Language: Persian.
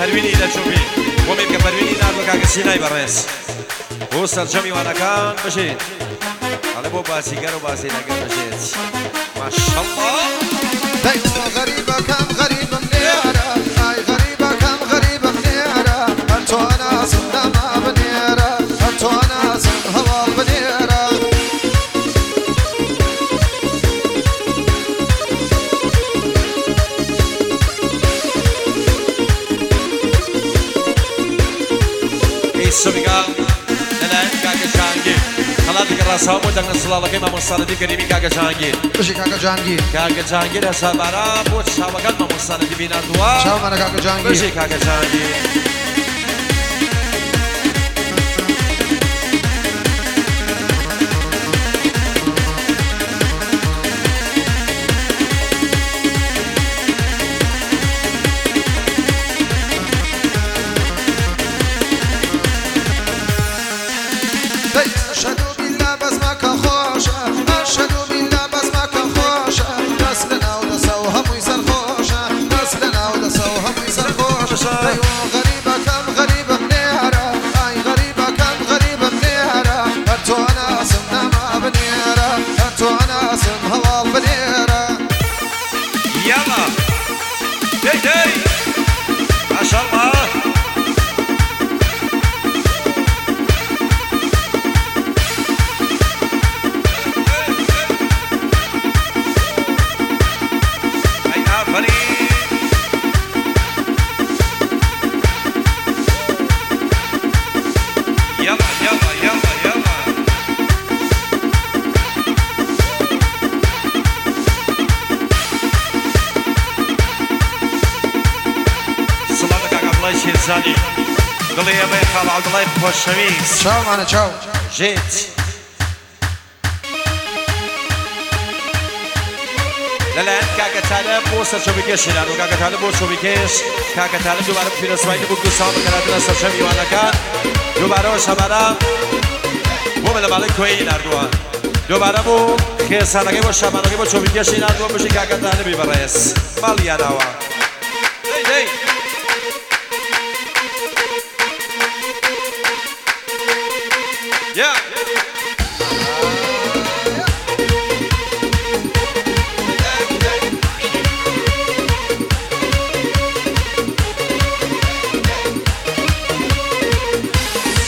پروینی دەچوبی وەمێ کە پەروینی نردوە کاکە سینای بەڕێز بۆ سەرجەمی وانەکان بشێت هەڵێ بۆ باسیگەر و باسیلەگەر بشێت ماشەڵڵا دەیوە غەریبەکەم غەریبم نێرە ئای غەریبەکەم غەریبم نێرە هەر تۆ نازم دەما بنێرە هەر تۆ نازم هەواڵ بنێرە سومیگا لەلایەن کاکە جانگیر خەڵاتێکی ڕاستەوە بۆ دەنگە سڵاڵەکەی مامۆستانەتی کەریمی کاکە جانگیر بشی کاکە جانگیر کاکە جانگیر هەسابارە بۆ چاوەکان مامۆستانەتی بیناردووە چاومانە کاکە جانگیر بشی کاکە جانگیر أشهد بالله بزمك خوشة أشهد بالله بزمك خوشة نسلنا ودسوها ميسر خوشة نسلنا ودسوها ميسر خوشة أيوة غريبة كم غريبة بنيرة أي غريبة كم غريبة بنيرة أنتو أنا سمنا ما بنيرة أنتو أنا سم هوال بنيرة يلا دي دي ما شاء الله شێرزانی دڵێ ئەمەی خاڵ عەبدوڵای خۆشەویست چاومانە چاو ژێت لەلایەن کاکە تالە بۆ سەرچۆبیکێشیان و کاکە تالە بۆ چۆبیکێش کاکە تالە دووبارە پیرەسوایی بوو ساڵ بەکەراتنە سەرچەمی وانەکان دووبارەوە شەمارە بۆ مەلەماڵەی کۆیی ناردووە دووبارە بۆ خێسانەکەی بۆ شەمانەکەی بۆ چۆبیکێشی ناردووە بژی کاکە تالە بی بەڕێز ماڵ یاناوە